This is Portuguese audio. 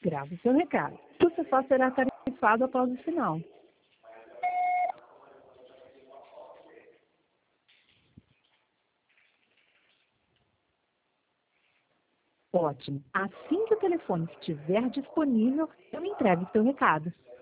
Grave seu recado. Você só será tarifado após o sinal. Ótimo. Assim que o telefone estiver disponível, eu entrego seu recado.